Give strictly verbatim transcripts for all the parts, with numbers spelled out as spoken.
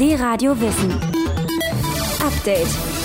D-Radio Wissen. Update.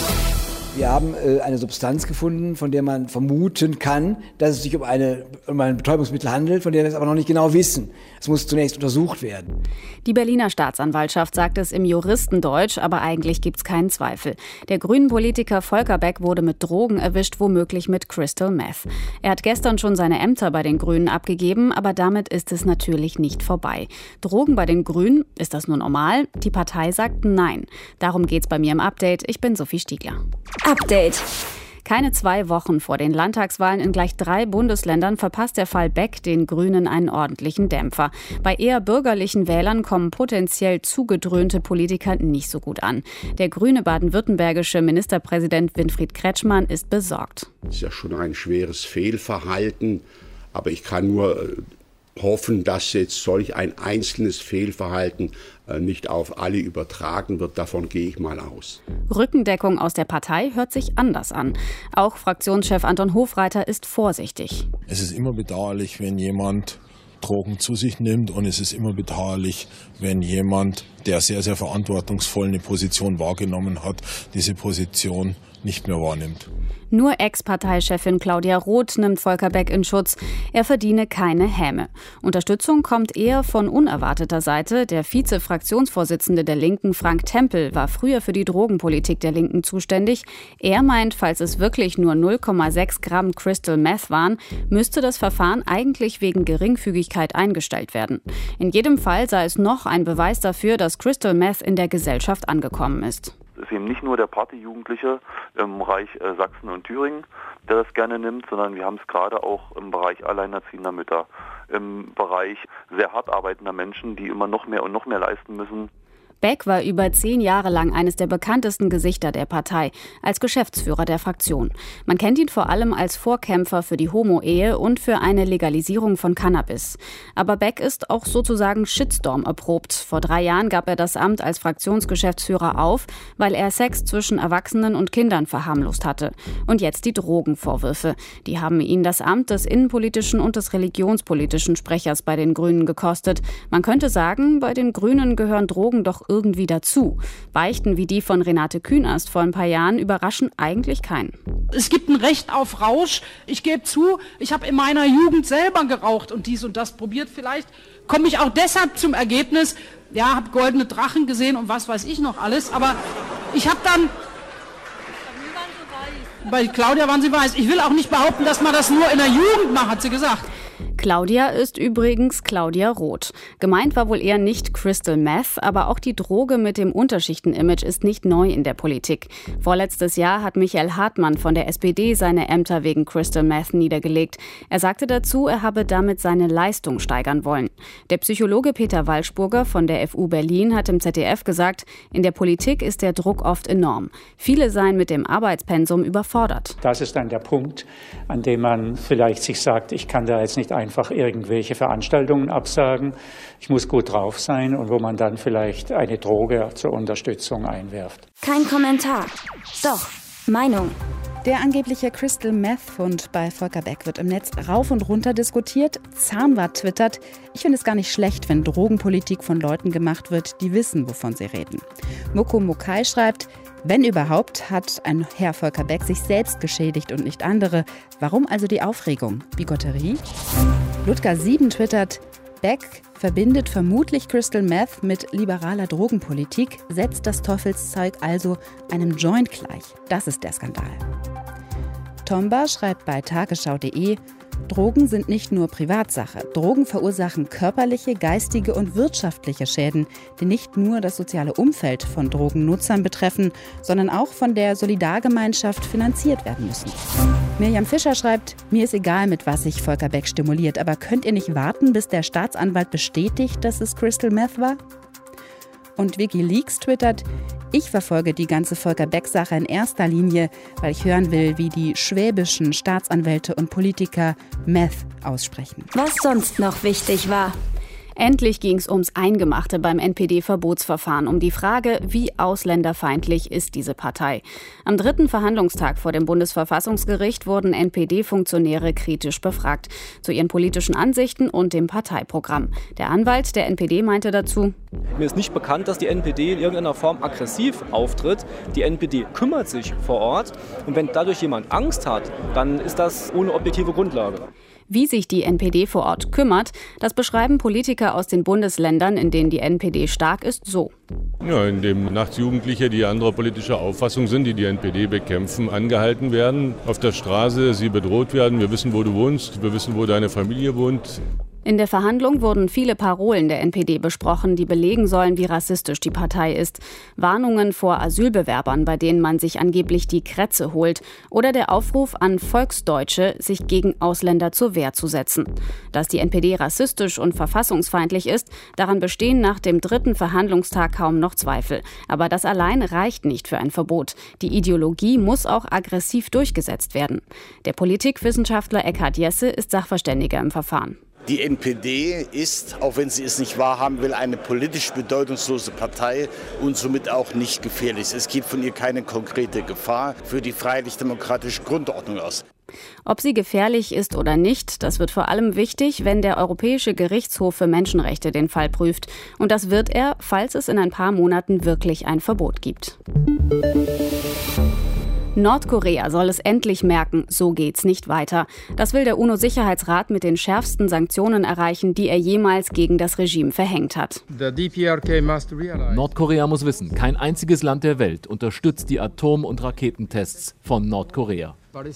Wir haben äh, eine Substanz gefunden, von der man vermuten kann, dass es sich um, eine, um ein Betäubungsmittel handelt, von der wir es aber noch nicht genau wissen. Es muss zunächst untersucht werden. Die Berliner Staatsanwaltschaft sagt es im Juristendeutsch, aber eigentlich gibt's keinen Zweifel. Der Grünen-Politiker Volker Beck wurde mit Drogen erwischt, womöglich mit Crystal Meth. Er hat gestern schon seine Ämter bei den Grünen abgegeben, aber damit ist es natürlich nicht vorbei. Drogen bei den Grünen, ist das nur normal? Die Partei sagt nein. Darum geht's bei mir im Update. Ich bin Sophie Stiegler. Update. Keine zwei Wochen vor den Landtagswahlen in gleich drei Bundesländern verpasst der Fall Beck den Grünen einen ordentlichen Dämpfer. Bei eher bürgerlichen Wählern kommen potenziell zugedröhnte Politiker nicht so gut an. Der grüne baden-württembergische Ministerpräsident Winfried Kretschmann ist besorgt. Das ist ja schon ein schweres Fehlverhalten, aber ich kann nur hoffen, dass jetzt solch ein einzelnes Fehlverhalten nicht auf alle übertragen wird. Davon gehe ich mal aus. Rückendeckung aus der Partei hört sich anders an. Auch Fraktionschef Anton Hofreiter ist vorsichtig. Es ist immer bedauerlich, wenn jemand Drogen zu sich nimmt, und es ist immer bedauerlich, wenn jemand, der sehr, sehr verantwortungsvoll eine Position wahrgenommen hat, diese Position nicht mehr wahrnimmt. Nur Ex-Parteichefin Claudia Roth nimmt Volker Beck in Schutz. Er verdiene keine Häme. Unterstützung kommt eher von unerwarteter Seite. Der Vize-Fraktionsvorsitzende der Linken, Frank Tempel, war früher für die Drogenpolitik der Linken zuständig. Er meint, falls es wirklich nur null Komma sechs Gramm Crystal Meth waren, müsste das Verfahren eigentlich wegen Geringfügigkeit eingestellt werden. In jedem Fall sei es noch ein Beweis dafür, dass Crystal Meth in der Gesellschaft angekommen ist. Es ist eben nicht nur der Partyjugendliche im Bereich äh, Sachsen und Thüringen, der das gerne nimmt, sondern wir haben es gerade auch im Bereich alleinerziehender Mütter, im Bereich sehr hart arbeitender Menschen, die immer noch mehr und noch mehr leisten müssen. Beck war über zehn Jahre lang eines der bekanntesten Gesichter der Partei, als Geschäftsführer der Fraktion. Man kennt ihn vor allem als Vorkämpfer für die Homo-Ehe und für eine Legalisierung von Cannabis. Aber Beck ist auch sozusagen Shitstorm erprobt. Vor drei Jahren gab er das Amt als Fraktionsgeschäftsführer auf, weil er Sex zwischen Erwachsenen und Kindern verharmlost hatte. Und jetzt die Drogenvorwürfe. Die haben ihn das Amt des innenpolitischen und des religionspolitischen Sprechers bei den Grünen gekostet. Man könnte sagen, bei den Grünen gehören Drogen doch irgendwie dazu. Beichten wie die von Renate Künast vor ein paar Jahren überraschen eigentlich keinen. Es gibt ein Recht auf Rausch. Ich gebe zu, ich habe in meiner Jugend selber geraucht und dies und das probiert. Vielleicht komme ich auch deshalb zum Ergebnis, ja, habe goldene Drachen gesehen und was weiß ich noch alles. Aber ich habe dann... Bei Claudia waren sie weiß. Ich will auch nicht behaupten, dass man das nur in der Jugend macht, hat sie gesagt. Claudia ist übrigens Claudia Roth. Gemeint war wohl eher nicht Crystal Meth, aber auch die Droge mit dem Unterschichten-Image ist nicht neu in der Politik. Vorletztes Jahr hat Michael Hartmann von der S P D seine Ämter wegen Crystal Meth niedergelegt. Er sagte dazu, er habe damit seine Leistung steigern wollen. Der Psychologe Peter Walschburger von der F U Berlin hat im Z D F gesagt, in der Politik ist der Druck oft enorm. Viele seien mit dem Arbeitspensum überfordert. Das ist dann der Punkt, an dem man vielleicht sich sagt, ich kann da jetzt nicht einfach irgendwelche Veranstaltungen absagen. Ich muss gut drauf sein, und wo man dann vielleicht eine Droge zur Unterstützung einwirft. Kein Kommentar. Doch, Meinung. Der angebliche Crystal Meth-Fund bei Volker Beck wird im Netz rauf und runter diskutiert. Zahnwart twittert: Ich finde es gar nicht schlecht, wenn Drogenpolitik von Leuten gemacht wird, die wissen, wovon sie reden. Moko Mokai schreibt: Wenn überhaupt, hat ein Herr Volker Beck sich selbst geschädigt und nicht andere. Warum also die Aufregung? Bigotterie? Ludger sieben twittert: Beck verbindet vermutlich Crystal Meth mit liberaler Drogenpolitik, setzt das Teufelszeug also einem Joint gleich. Das ist der Skandal. Tomba schreibt bei tagesschau punkt de: Drogen sind nicht nur Privatsache. Drogen verursachen körperliche, geistige und wirtschaftliche Schäden, die nicht nur das soziale Umfeld von Drogennutzern betreffen, sondern auch von der Solidargemeinschaft finanziert werden müssen. Mirjam Fischer schreibt: Mir ist egal, mit was sich Volker Beck stimuliert, aber könnt ihr nicht warten, bis der Staatsanwalt bestätigt, dass es Crystal Meth war? Und WikiLeaks twittert: Ich verfolge die ganze Volker Beck-Sache in erster Linie, weil ich hören will, wie die schwäbischen Staatsanwälte und Politiker Meth aussprechen. Was sonst noch wichtig war. Endlich ging es ums Eingemachte beim N P D-Verbotsverfahren, um die Frage, wie ausländerfeindlich ist diese Partei. Am dritten Verhandlungstag vor dem Bundesverfassungsgericht wurden N P D-Funktionäre kritisch befragt zu ihren politischen Ansichten und dem Parteiprogramm. Der Anwalt der N P D meinte dazu: Mir ist nicht bekannt, dass die N P D in irgendeiner Form aggressiv auftritt. Die N P D kümmert sich vor Ort und wenn dadurch jemand Angst hat, dann ist das ohne objektive Grundlage. Wie sich die N P D vor Ort kümmert, das beschreiben Politiker aus den Bundesländern, in denen die N P D stark ist, so. Ja, indem nachts Jugendliche, die anderer politischer Auffassung sind, die die N P D bekämpfen, angehalten werden, auf der Straße, sie bedroht werden. Wir wissen, wo du wohnst, wir wissen, wo deine Familie wohnt. In der Verhandlung wurden viele Parolen der N P D besprochen, die belegen sollen, wie rassistisch die Partei ist. Warnungen vor Asylbewerbern, bei denen man sich angeblich die Krätze holt. Oder der Aufruf an Volksdeutsche, sich gegen Ausländer zur Wehr zu setzen. Dass die N P D rassistisch und verfassungsfeindlich ist, daran bestehen nach dem dritten Verhandlungstag kaum noch Zweifel. Aber das allein reicht nicht für ein Verbot. Die Ideologie muss auch aggressiv durchgesetzt werden. Der Politikwissenschaftler Eckhard Jesse ist Sachverständiger im Verfahren. Die N P D ist, auch wenn sie es nicht wahrhaben will, eine politisch bedeutungslose Partei und somit auch nicht gefährlich. Es geht von ihr keine konkrete Gefahr für die freiheitlich-demokratische Grundordnung aus. Ob sie gefährlich ist oder nicht, das wird vor allem wichtig, wenn der Europäische Gerichtshof für Menschenrechte den Fall prüft. Und das wird er, falls es in ein paar Monaten wirklich ein Verbot gibt. Nordkorea soll es endlich merken, so geht's nicht weiter. Das will der UNO-Sicherheitsrat mit den schärfsten Sanktionen erreichen, die er jemals gegen das Regime verhängt hat. Nordkorea muss wissen, kein einziges Land der Welt unterstützt die Atom- und Raketentests von Nordkorea.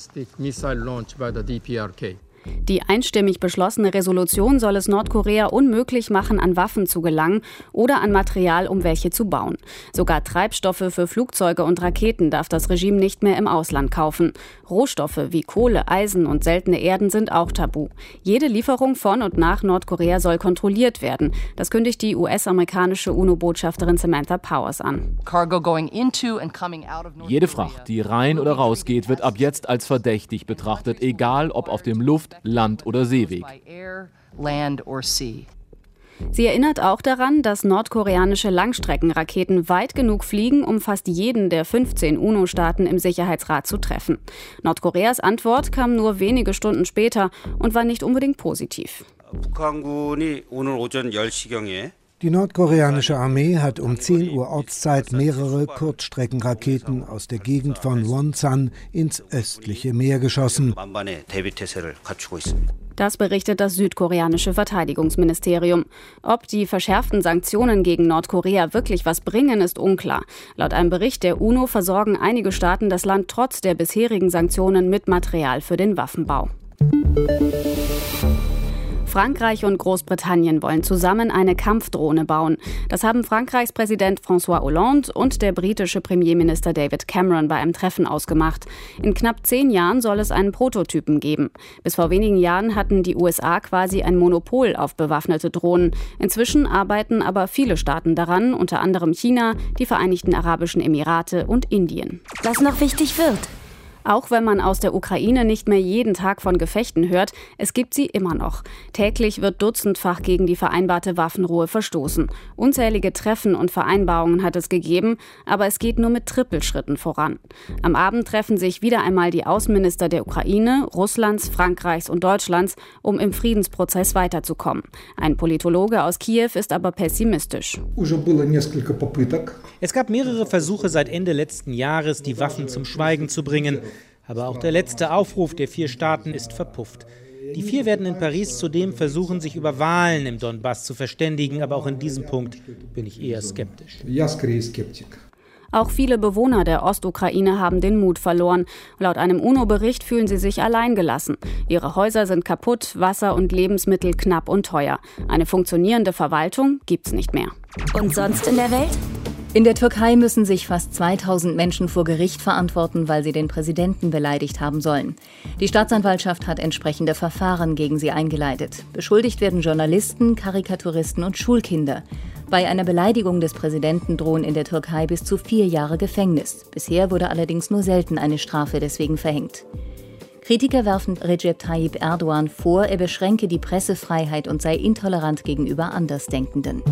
Die einstimmig beschlossene Resolution soll es Nordkorea unmöglich machen, an Waffen zu gelangen oder an Material, um welche zu bauen. Sogar Treibstoffe für Flugzeuge und Raketen darf das Regime nicht mehr im Ausland kaufen. Rohstoffe wie Kohle, Eisen und seltene Erden sind auch tabu. Jede Lieferung von und nach Nordkorea soll kontrolliert werden. Das kündigt die U S-amerikanische UNO-Botschafterin Samantha Powers an. Jede Fracht, die rein oder raus geht, wird ab jetzt als verdächtig betrachtet, egal ob auf dem Luft-, Land- oder Seeweg. Sie erinnert auch daran, dass nordkoreanische Langstreckenraketen weit genug fliegen, um fast jeden der fünfzehn UNO-Staaten im Sicherheitsrat zu treffen. Nordkoreas Antwort kam nur wenige Stunden später und war nicht unbedingt positiv. Die nordkoreanische Armee hat um zehn Uhr Ortszeit mehrere Kurzstreckenraketen aus der Gegend von Wonsan ins östliche Meer geschossen. Das berichtet das südkoreanische Verteidigungsministerium. Ob die verschärften Sanktionen gegen Nordkorea wirklich was bringen, ist unklar. Laut einem Bericht der UNO versorgen einige Staaten das Land trotz der bisherigen Sanktionen mit Material für den Waffenbau. Frankreich und Großbritannien wollen zusammen eine Kampfdrohne bauen. Das haben Frankreichs Präsident François Hollande und der britische Premierminister David Cameron bei einem Treffen ausgemacht. In knapp zehn Jahren soll es einen Prototypen geben. Bis vor wenigen Jahren hatten die U S A quasi ein Monopol auf bewaffnete Drohnen. Inzwischen arbeiten aber viele Staaten daran, unter anderem China, die Vereinigten Arabischen Emirate und Indien. Was noch wichtig wird. Auch wenn man aus der Ukraine nicht mehr jeden Tag von Gefechten hört, es gibt sie immer noch. Täglich wird dutzendfach gegen die vereinbarte Waffenruhe verstoßen. Unzählige Treffen und Vereinbarungen hat es gegeben, aber es geht nur mit Trippelschritten voran. Am Abend treffen sich wieder einmal die Außenminister der Ukraine, Russlands, Frankreichs und Deutschlands, um im Friedensprozess weiterzukommen. Ein Politologe aus Kiew ist aber pessimistisch. Es gab mehrere Versuche seit Ende letzten Jahres, die Waffen zum Schweigen zu bringen. Aber auch der letzte Aufruf der vier Staaten ist verpufft. Die vier werden in Paris zudem versuchen, sich über Wahlen im Donbass zu verständigen. Aber auch in diesem Punkt bin ich eher skeptisch. Auch viele Bewohner der Ostukraine haben den Mut verloren. Laut einem UNO-Bericht fühlen sie sich alleingelassen. Ihre Häuser sind kaputt, Wasser und Lebensmittel knapp und teuer. Eine funktionierende Verwaltung gibt's nicht mehr. Und sonst in der Welt? In der Türkei müssen sich fast zweitausend Menschen vor Gericht verantworten, weil sie den Präsidenten beleidigt haben sollen. Die Staatsanwaltschaft hat entsprechende Verfahren gegen sie eingeleitet. Beschuldigt werden Journalisten, Karikaturisten und Schulkinder. Bei einer Beleidigung des Präsidenten drohen in der Türkei bis zu vier Jahre Gefängnis. Bisher wurde allerdings nur selten eine Strafe deswegen verhängt. Kritiker werfen Recep Tayyip Erdogan vor, er beschränke die Pressefreiheit und sei intolerant gegenüber Andersdenkenden.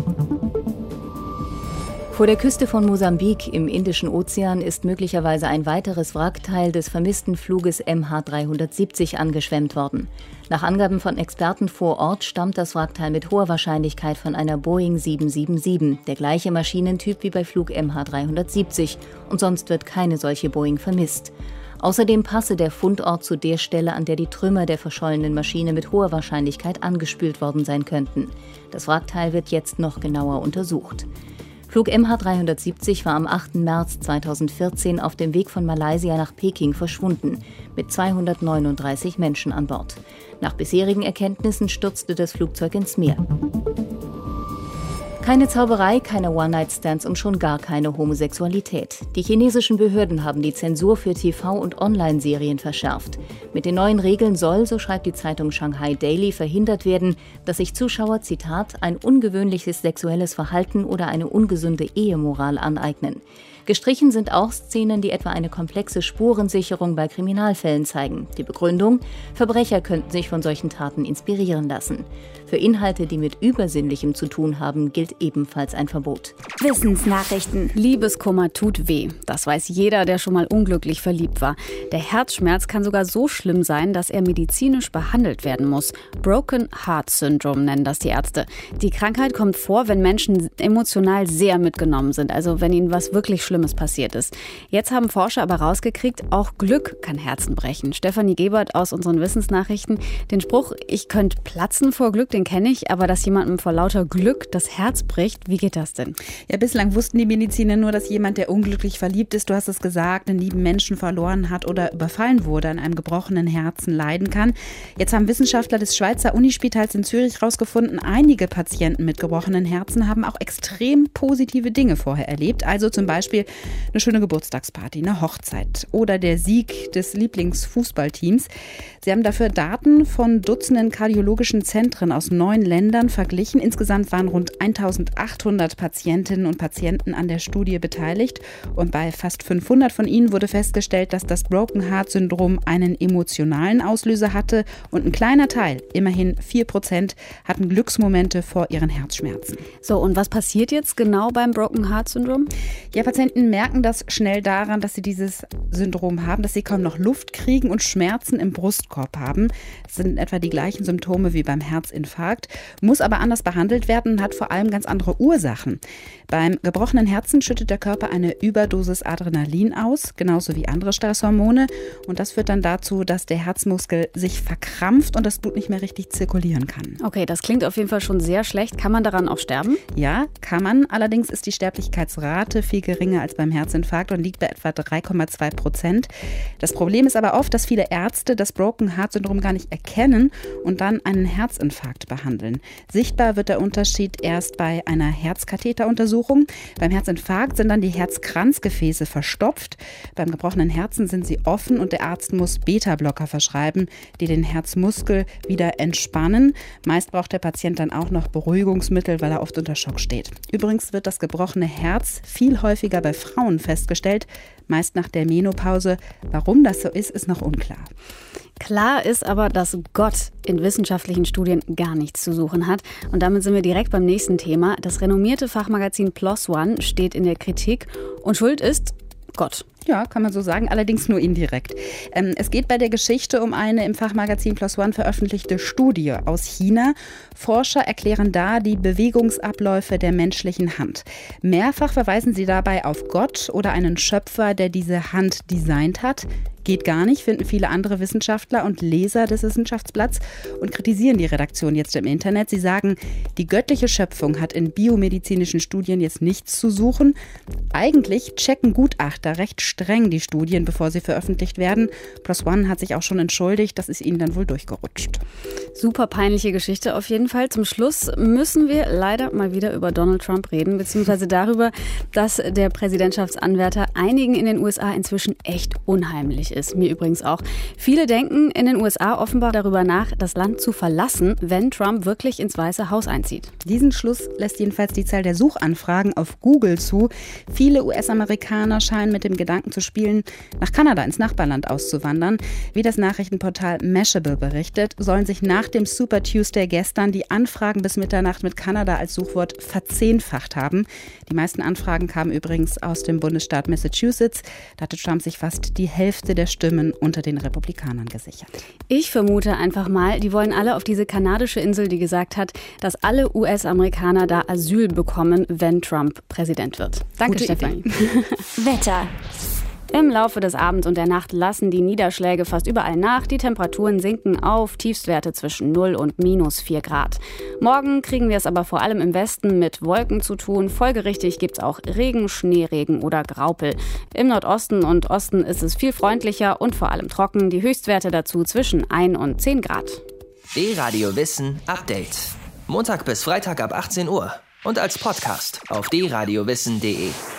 Vor der Küste von Mosambik im Indischen Ozean ist möglicherweise ein weiteres Wrackteil des vermissten Fluges M H dreihundertsiebzig angeschwemmt worden. Nach Angaben von Experten vor Ort stammt das Wrackteil mit hoher Wahrscheinlichkeit von einer Boeing sieben sieben sieben, der gleiche Maschinentyp wie bei Flug M H dreihundertsiebzig, und sonst wird keine solche Boeing vermisst. Außerdem passe der Fundort zu der Stelle, an der die Trümmer der verschollenen Maschine mit hoher Wahrscheinlichkeit angespült worden sein könnten. Das Wrackteil wird jetzt noch genauer untersucht. Flug M H dreihundertsiebzig war am achten März zweitausendvierzehn auf dem Weg von Malaysia nach Peking verschwunden, mit zweihundertneununddreißig Menschen an Bord. Nach bisherigen Erkenntnissen stürzte das Flugzeug ins Meer. Keine Zauberei, keine One-Night-Stands und schon gar keine Homosexualität. Die chinesischen Behörden haben die Zensur für T V- und Online-Serien verschärft. Mit den neuen Regeln soll, so schreibt die Zeitung Shanghai Daily, verhindert werden, dass sich Zuschauer, Zitat, ein ungewöhnliches sexuelles Verhalten oder eine ungesunde Ehemoral aneignen. Gestrichen sind auch Szenen, die etwa eine komplexe Spurensicherung bei Kriminalfällen zeigen. Die Begründung: Verbrecher könnten sich von solchen Taten inspirieren lassen. Für Inhalte, die mit Übersinnlichem zu tun haben, gilt ebenfalls ein Verbot. Wissensnachrichten. Liebeskummer tut weh. Das weiß jeder, der schon mal unglücklich verliebt war. Der Herzschmerz kann sogar so schlimm sein, dass er medizinisch behandelt werden muss. Broken Heart Syndrome nennen das die Ärzte. Die Krankheit kommt vor, wenn Menschen emotional sehr mitgenommen sind, also wenn ihnen was wirklich Schlimmes passiert ist. Jetzt haben Forscher aber rausgekriegt, auch Glück kann Herzen brechen. Stefanie Gebert aus unseren Wissensnachrichten. Den Spruch, ich könnte platzen vor Glück, den kenne ich, aber dass jemandem vor lauter Glück das Herz bricht, wie geht das denn? Ja, bislang wussten die Mediziner nur, dass jemand, der unglücklich verliebt ist, du hast es gesagt, einen lieben Menschen verloren hat oder überfallen wurde, an einem gebrochenen Herzen leiden kann. Jetzt haben Wissenschaftler des Schweizer Unispitals in Zürich herausgefunden, einige Patienten mit gebrochenen Herzen haben auch extrem positive Dinge vorher erlebt. Also zum Beispiel eine schöne Geburtstagsparty, eine Hochzeit oder der Sieg des Lieblingsfußballteams. Sie haben dafür Daten von Dutzenden kardiologischen Zentren aus neun Ländern verglichen. Insgesamt waren rund eintausendachthundert Patientinnen und Patienten an der Studie beteiligt. Und bei fast fünfhundert von ihnen wurde festgestellt, dass das Broken Heart Syndrom einen emotionalen Auslöser hatte. Und ein kleiner Teil, immerhin vier Prozent, hatten Glücksmomente vor ihren Herzschmerzen. So, und was passiert jetzt genau beim Broken Heart Syndrom? Ja, Patienten merken das schnell daran, dass sie dieses Syndrom haben, dass sie kaum noch Luft kriegen und Schmerzen im Brustkorb haben. Das sind etwa die gleichen Symptome wie beim Herzinfarkt, muss aber anders behandelt werden und hat vor allem ganz andere Ursachen. Beim gebrochenen Herzen schüttet der Körper eine Überdosis Adrenalin aus, genauso wie andere Stresshormone. Und das führt dann dazu, dass der Herzmuskel sich verkrampft und das Blut nicht mehr richtig zirkulieren kann. Okay, das klingt auf jeden Fall schon sehr schlecht. Kann man daran auch sterben? Ja, kann man. Allerdings ist die Sterblichkeitsrate viel geringer als beim Herzinfarkt und liegt bei etwa drei Komma zwei Prozent. Das Problem ist aber oft, dass viele Ärzte das Broken Heart Syndrom gar nicht erkennen und dann einen Herzinfarkt behandeln. Sichtbar wird der Unterschied erst bei einer Herzkatheteruntersuchung. Beim Herzinfarkt sind dann die Herzkranzgefäße verstopft. Beim gebrochenen Herzen sind sie offen und der Arzt muss Beta-Blocker verschreiben, die den Herzmuskel wieder entspannen. Meist braucht der Patient dann auch noch Beruhigungsmittel, weil er oft unter Schock steht. Übrigens wird das gebrochene Herz viel häufiger bei Frauen festgestellt, meist nach der Menopause. Warum das so ist, ist noch unklar. Klar ist aber, dass Gott in wissenschaftlichen Studien gar nichts zu suchen hat. Und damit sind wir direkt beim nächsten Thema. Das renommierte Fachmagazin PLOS ONE steht in der Kritik und schuld ist Gott. Ja, kann man so sagen, allerdings nur indirekt. Ähm, es geht bei der Geschichte um eine im Fachmagazin PLOS ONE veröffentlichte Studie aus China. Forscher erklären da die Bewegungsabläufe der menschlichen Hand. Mehrfach verweisen sie dabei auf Gott oder einen Schöpfer, der diese Hand designt hat. Geht gar nicht, finden viele andere Wissenschaftler und Leser des Wissenschaftsblatts und kritisieren die Redaktion jetzt im Internet. Sie sagen, die göttliche Schöpfung hat in biomedizinischen Studien jetzt nichts zu suchen. Eigentlich checken Gutachter recht streng die Studien, bevor sie veröffentlicht werden. PLOS ONE hat sich auch schon entschuldigt, das ist ihnen dann wohl durchgerutscht. Super peinliche Geschichte auf jeden Fall. Zum Schluss müssen wir leider mal wieder über Donald Trump reden, beziehungsweise darüber, dass der Präsidentschaftsanwärter einigen in den U S A inzwischen echt unheimlich ist. Mir übrigens auch. Viele denken in den U S A offenbar darüber nach, das Land zu verlassen, wenn Trump wirklich ins Weiße Haus einzieht. Diesen Schluss lässt jedenfalls die Zahl der Suchanfragen auf Google zu. Viele U S-Amerikaner scheinen mit dem Gedanken Gedanken zu spielen, nach Kanada ins Nachbarland auszuwandern. Wie das Nachrichtenportal Mashable berichtet, sollen sich nach dem Super Tuesday gestern die Anfragen bis Mitternacht mit Kanada als Suchwort verzehnfacht haben. Die meisten Anfragen kamen übrigens aus dem Bundesstaat Massachusetts. Da hatte Trump sich fast die Hälfte der Stimmen unter den Republikanern gesichert. Ich vermute einfach mal, die wollen alle auf diese kanadische Insel, die gesagt hat, dass alle U S-Amerikaner da Asyl bekommen, wenn Trump Präsident wird. Danke, Gute Stefanie. Wetter. Im Laufe des Abends und der Nacht lassen die Niederschläge fast überall nach. Die Temperaturen sinken auf Tiefstwerte zwischen null und minus vier Grad. Morgen kriegen wir es aber vor allem im Westen mit Wolken zu tun. Folgerichtig gibt es auch Regen, Schneeregen oder Graupel. Im Nordosten und Osten ist es viel freundlicher und vor allem trocken. Die Höchstwerte dazu zwischen ein und zehn Grad. D-Radio Wissen Update. Montag bis Freitag ab achtzehn Uhr und als Podcast auf d radio wissen punkt de.